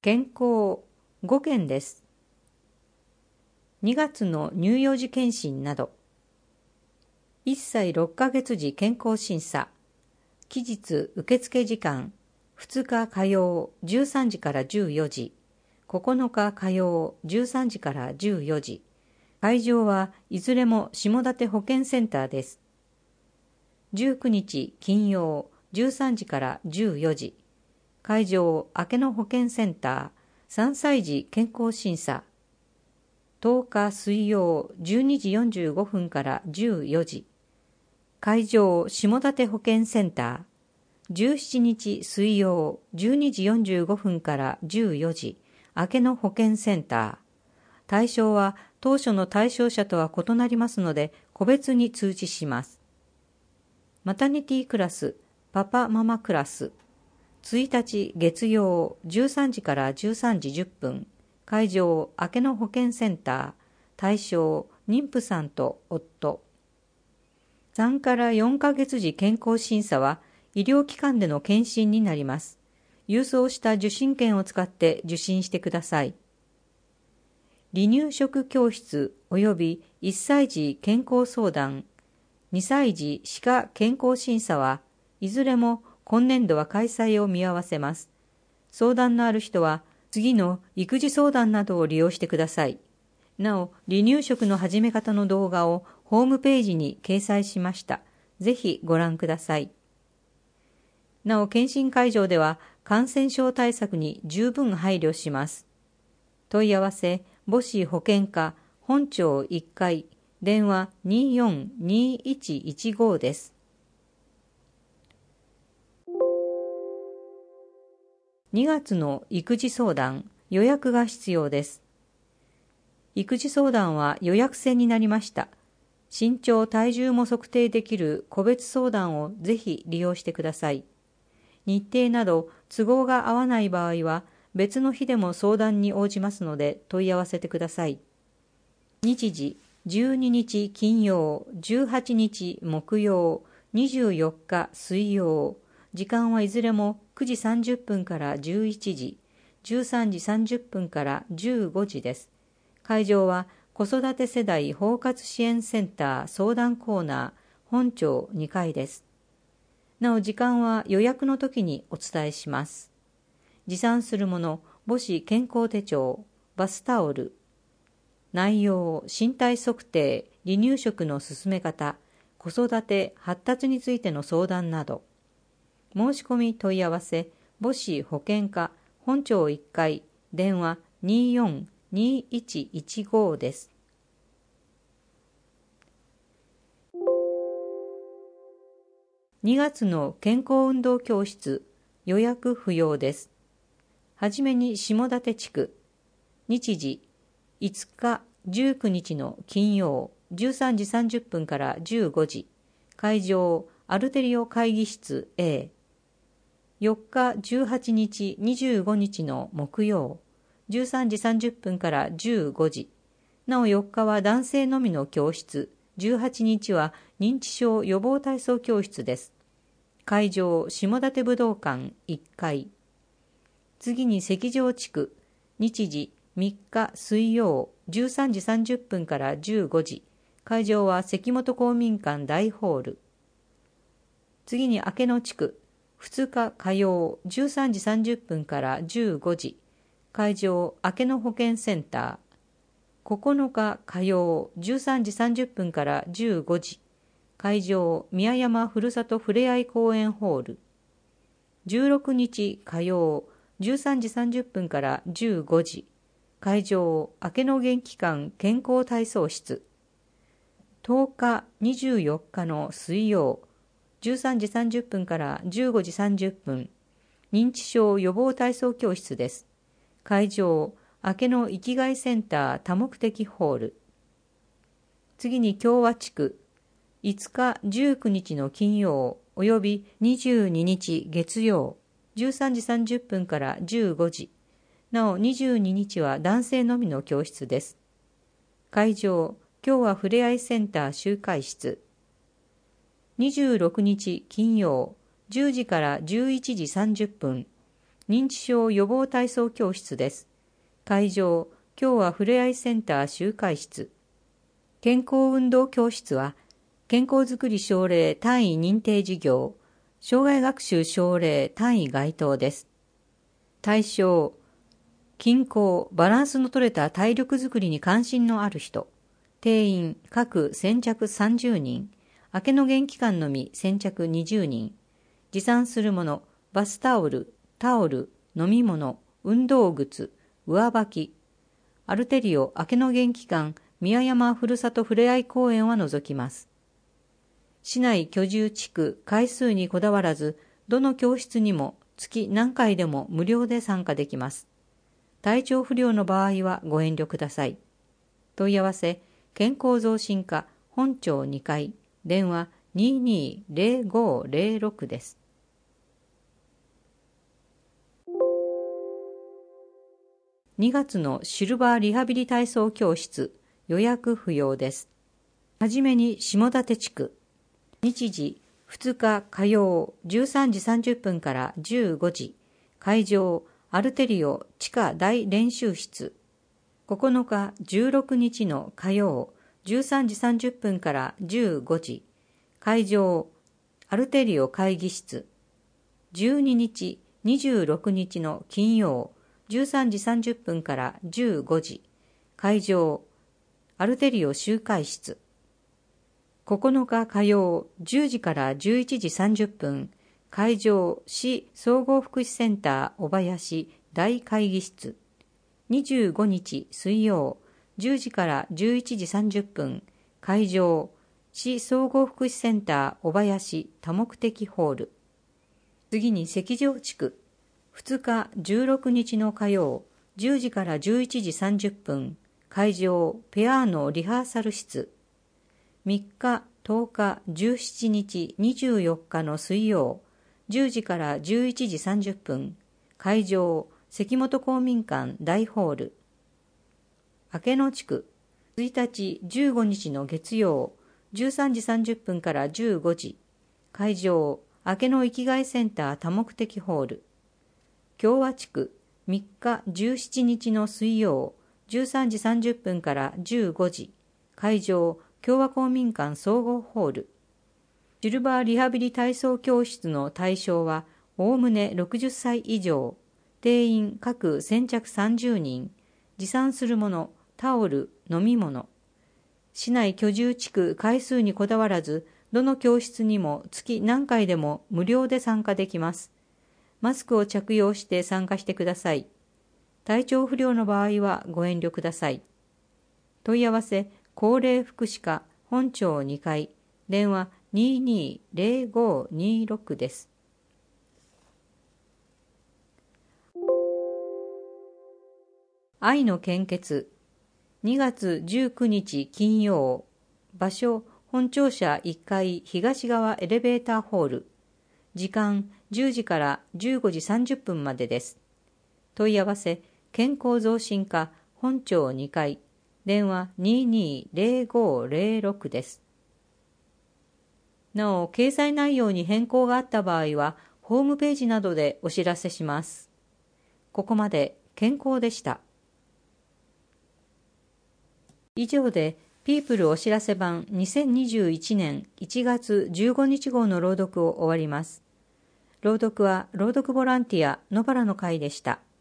健康5件です。2月の乳幼児検診など、1歳6ヶ月時健康審査、期日受付時間、2日火曜13時から14時、9日火曜13時から14時、会場はいずれも下館保健センターです。19日金曜13時から14時、会場明野保健センター3歳児健康審査。10日水曜12時45分から14時、会場下館保健センター。17日水曜12時45分から14時、明野保健センター。対象は当初の対象者とは異なりますので、個別に通知します。マタニティクラス、パパママクラス。1日月曜13時から13時10分、会場明野保健センター。対象妊婦さんと夫。3から4ヶ月時健康審査は医療機関での検診になります。郵送した受診券を使って受診してください。離乳食教室及び1歳児健康相談、2歳児歯科健康審査はいずれも今年度は開催を見合わせます。相談のある人は次の育児相談などを利用してください。なお、離乳食の始め方の動画をホームページに掲載しました。ぜひご覧ください。なお、検診会場では感染症対策に十分配慮します。問い合わせ、母子保健課本庁1階、電話242115です。2月の育児相談、予約が必要です。育児相談は予約制になりました。身長・体重も測定できる個別相談をぜひ利用してください。日程など都合が合わない場合は別の日でも相談に応じますので問い合わせてください。日時12日金曜、18日木曜、24日水曜。時間はいずれも9時30分から11時、13時30分から15時です。会場は子育て世代包括支援センター相談コーナー本庁2階です。なお時間は予約の時にお伝えします。持参するもの、母子健康手帳、バスタオル。内容、身体測定、離乳食の進め方、子育て、発達についての相談など。申し込み問い合わせ、母子保健課本庁1階、電話242115です。2月の健康運動教室、予約不要です。はじめに下館地区、日時5日19日の金曜13時30分から15時、会場アルテリオ会議室 A。4日18日25日の木曜13時30分から15時。なお4日は男性のみの教室、18日は認知症予防体操教室です。会場下館武道館1階。次に石城地区、日時3日水曜13時30分から15時。会場は関本公民館大ホール。次に明野地区、2日火曜13時30分から15時。会場明野保健センター。9日火曜13時30分から15時。会場宮山ふるさとふれあい公園ホール。16日火曜13時30分から15時。会場明野元気館健康体操室。10日24日の水曜13時30分から15時30分。認知症予防体操教室です。会場明野生きがいセンター多目的ホール。次に共和地区、5日19日の金曜および22日月曜13時30分から15時。なお22日は男性のみの教室です。会場今日はふれあいセンター集会室。26日金曜10時から11時30分。 認知症予防体操教室です。会場、今日はふれあいセンター集会室。健康運動教室は、健康づくり奨励単位認定事業、障害学習奨励単位該当です。対象、均衡、バランスの取れた体力づくりに関心のある人。定員、各先着30人。明けの元期間のみ先着20人。持参するもの、バスタオル、飲み物、運動靴、上履き。アルテリオ明けの元期間、宮山ふるさとふれあい公園は除きます。市内居住地区、回数にこだわらず、どの教室にも月何回でも無料で参加できます。体調不良の場合はご遠慮ください。問い合わせ、健康増進課本町2階、電話220506です。2月のシルバーリハビリ体操教室、予約不要です。はじめに下館地区。日時2日火曜13時30分から15時。会場アルテリオ地下大練習室。9日16日の火曜13時30分から15時。会場アルテリオ会議室。12日26日の金曜13時30分から15時。会場アルテリオ集会室。9日火曜10時から11時30分。会場市総合福祉センター小林大会議室。25日水曜10時から11時30分。会場市総合福祉センター小林多目的ホール。次に石城地区。2日16日の火曜10時から11時30分。会場ペアーノリハーサル室。3日、10日、17日、24日の水曜、10時から11時30分。会場、関本公民館大ホール。明けの地区、1日、15日の月曜、13時30分から15時。会場、明けの生きがいセンター多目的ホール。共和地区、3日、17日の水曜、13時30分から15時。会場、共和公民館総合ホール。シルバーリハビリ体操教室の対象は、おおむね60歳以上。定員各先着30人。持参するもの、タオル、飲み物。市内居住地区回数にこだわらず、どの教室にも月何回でも無料で参加できます。マスクを着用して参加してください。体調不良の場合はご遠慮ください。問い合わせ、高齢福祉課本町2階、電話220526です。愛の献血。2月19日金曜。場所、本庁舎1階東側エレベーターホール。時間、10時から15時30分までです。問い合わせ、健康増進課本庁2階、電話220506です。なお、掲載内容に変更があった場合は、ホームページなどでお知らせします。ここまで健康でした。以上で、ピープルお知らせ版2021年1月15日号の朗読を終わります。朗読は朗読ボランティア野原の会でした。